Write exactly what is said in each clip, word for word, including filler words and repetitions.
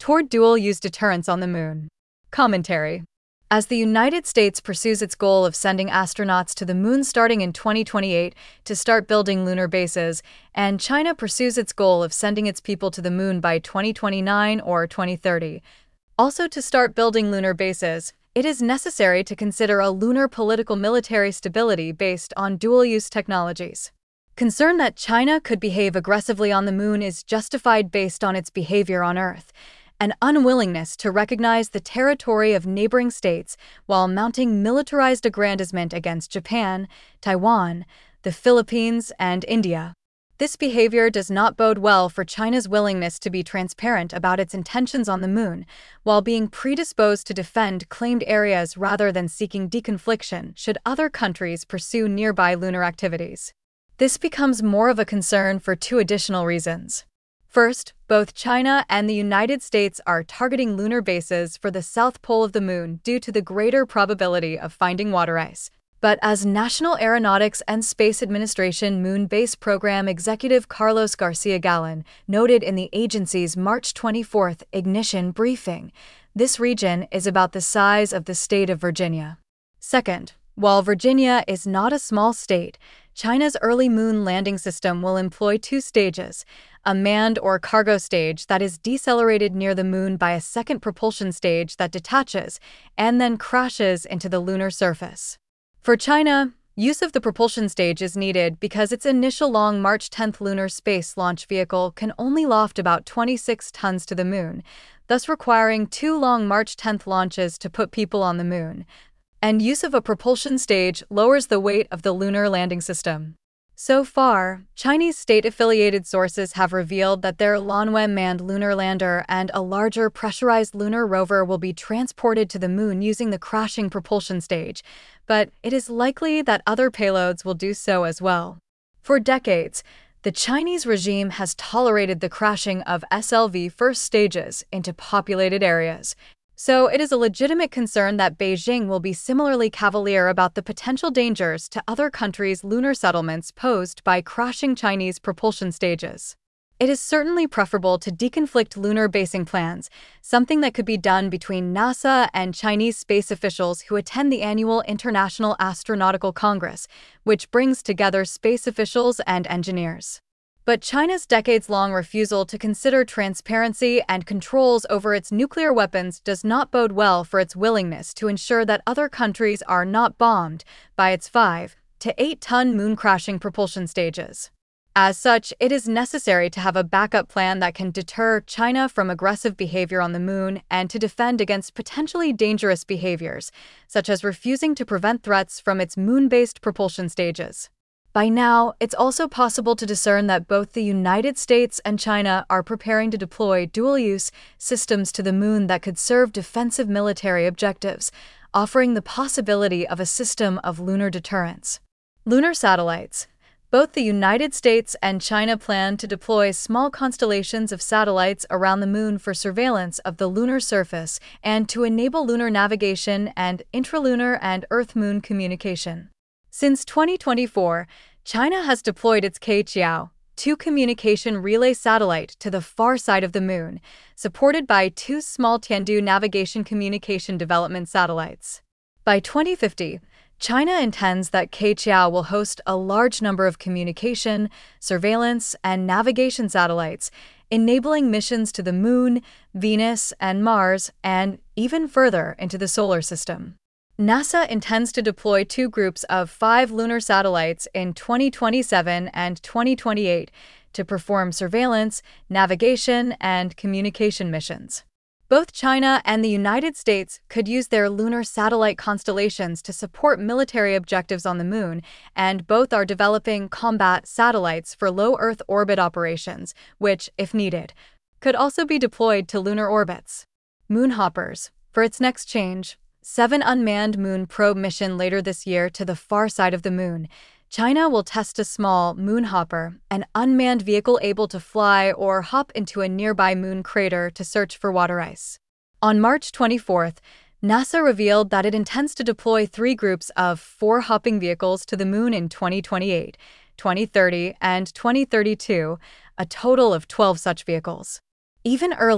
toward dual-use deterrence on the moon. Commentary. As the United States pursues its goal of sending astronauts to the moon starting in twenty twenty-eight to start building lunar bases, and China pursues its goal of sending its people to the moon by twenty twenty-nine or twenty thirty, also to start building lunar bases, it is necessary to consider a lunar political military stability based on dual-use technologies. Concern that China could behave aggressively on the moon is justified based on its behavior on Earth, an unwillingness to recognize the territory of neighboring states while mounting militarized aggrandizement against Japan, Taiwan, the Philippines, and India. This behavior does not bode well for China's willingness to be transparent about its intentions on the moon, while being predisposed to defend claimed areas rather than seeking deconfliction should other countries pursue nearby lunar activities. This becomes more of a concern for two additional reasons. First, both China and the United States are targeting lunar bases for the south pole of the moon due to the greater probability of finding water ice. But as National Aeronautics and Space Administration Moon Base Program Executive Carlos Garcia Galán noted in the agency's March twenty-fourth ignition briefing, this region is about the size of the state of Virginia. Second, while Virginia is not a small state, China's early moon landing system will employ two stages, a manned or cargo stage that is decelerated near the moon by a second propulsion stage that detaches and then crashes into the lunar surface. For China, use of the propulsion stage is needed because its initial Long March tenth lunar space launch vehicle can only loft about twenty-six tons to the moon, thus requiring two Long March tenth launches to put people on the moon. And use of a propulsion stage lowers the weight of the lunar landing system. So far, Chinese state-affiliated sources have revealed that their Lanwen manned lunar lander and a larger pressurized lunar rover will be transported to the moon using the crashing propulsion stage, but it is likely that other payloads will do so as well. For decades, the Chinese regime has tolerated the crashing of S L V first stages into populated areas. So it is a legitimate concern that Beijing will be similarly cavalier about the potential dangers to other countries' lunar settlements posed by crashing Chinese propulsion stages. It is certainly preferable to deconflict lunar basing plans, something that could be done between NASA and Chinese space officials who attend the annual International Astronautical Congress, which brings together space officials and engineers. But China's decades-long refusal to consider transparency and controls over its nuclear weapons does not bode well for its willingness to ensure that other countries are not bombed by its five to eight ton moon-crashing propulsion stages. As such, it is necessary to have a backup plan that can deter China from aggressive behavior on the moon and to defend against potentially dangerous behaviors, such as refusing to prevent threats from its moon-based propulsion stages. By now, it's also possible to discern that both the United States and China are preparing to deploy dual-use systems to the moon that could serve defensive military objectives, offering the possibility of a system of lunar deterrence. Lunar satellites. Both the United States and China plan to deploy small constellations of satellites around the moon for surveillance of the lunar surface and to enable lunar navigation and intralunar and Earth-Moon communication. Since twenty twenty-four, China has deployed its Keqiao two communication relay satellite to the far side of the moon, supported by two small Tiandu navigation communication development satellites. By twenty fifty, China intends that Keqiao will host a large number of communication, surveillance, and navigation satellites, enabling missions to the Moon, Venus, and Mars, and even further into the solar system. NASA intends to deploy two groups of five lunar satellites in twenty twenty-seven and twenty twenty-eight to perform surveillance, navigation, and communication missions. Both China and the United States could use their lunar satellite constellations to support military objectives on the moon, and both are developing combat satellites for low Earth orbit operations, which, if needed, could also be deployed to lunar orbits. Moonhoppers. For its next change, seven unmanned moon probe mission later this year to the far side of the moon, China will test a small moonhopper, an unmanned vehicle able to fly or hop into a nearby moon crater to search for water ice. On March twenty-fourth, NASA revealed that it intends to deploy three groups of four hopping vehicles to the moon in twenty twenty-eight, twenty thirty, and twenty thirty-two, a total of twelve such vehicles. Even early,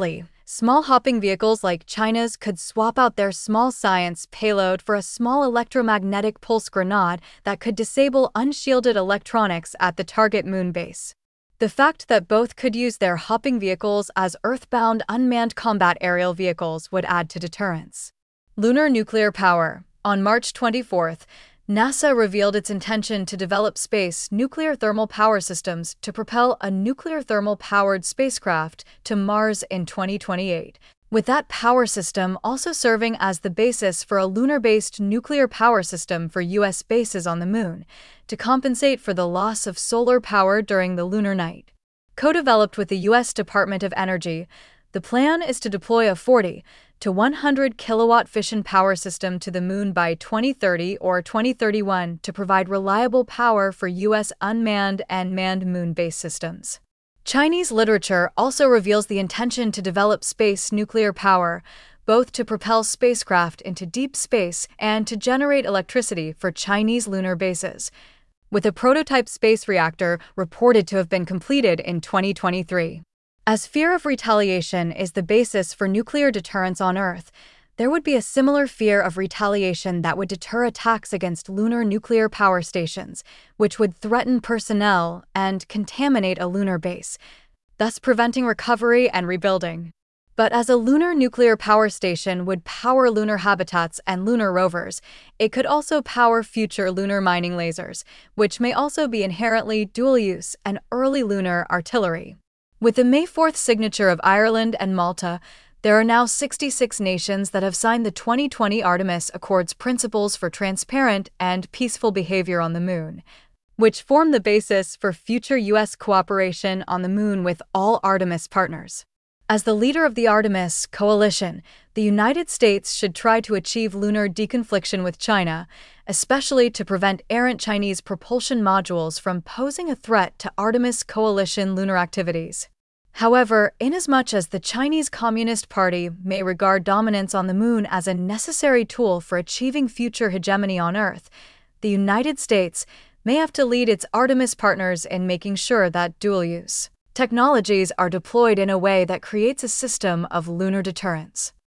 Small hopping vehicles like China's could swap out their small science payload for a small electromagnetic pulse grenade that could disable unshielded electronics at the target moon base. The fact that both could use their hopping vehicles as Earth-bound unmanned combat aerial vehicles would add to deterrence. Lunar nuclear power. On March twenty-fourth, NASA revealed its intention to develop space nuclear thermal power systems to propel a nuclear thermal-powered spacecraft to Mars in twenty twenty-eight, with that power system also serving as the basis for a lunar-based nuclear power system for U S bases on the Moon, to compensate for the loss of solar power during the lunar night. Co-developed with the U S Department of Energy, the plan is to deploy a forty to one hundred kilowatt fission power system to the Moon by twenty thirty or twenty thirty-one to provide reliable power for U S unmanned and manned moon-based systems. Chinese literature also reveals the intention to develop space nuclear power, both to propel spacecraft into deep space and to generate electricity for Chinese lunar bases, with a prototype space reactor reported to have been completed in twenty twenty-three. As fear of retaliation is the basis for nuclear deterrence on Earth, there would be a similar fear of retaliation that would deter attacks against lunar nuclear power stations, which would threaten personnel and contaminate a lunar base, thus preventing recovery and rebuilding. But as a lunar nuclear power station would power lunar habitats and lunar rovers, it could also power future lunar mining lasers, which may also be inherently dual-use and early lunar artillery. With the May fourth signature of Ireland and Malta, there are now sixty-six nations that have signed the twenty twenty Artemis Accords Principles for Transparent and Peaceful Behavior on the Moon, which form the basis for future U S cooperation on the Moon with all Artemis partners. As the leader of the Artemis coalition, the United States should try to achieve lunar deconfliction with China, especially to prevent errant Chinese propulsion modules from posing a threat to Artemis coalition lunar activities. However, inasmuch as the Chinese Communist Party may regard dominance on the Moon as a necessary tool for achieving future hegemony on Earth, the United States may have to lead its Artemis partners in making sure that dual-use technologies are deployed in a way that creates a system of lunar deterrence.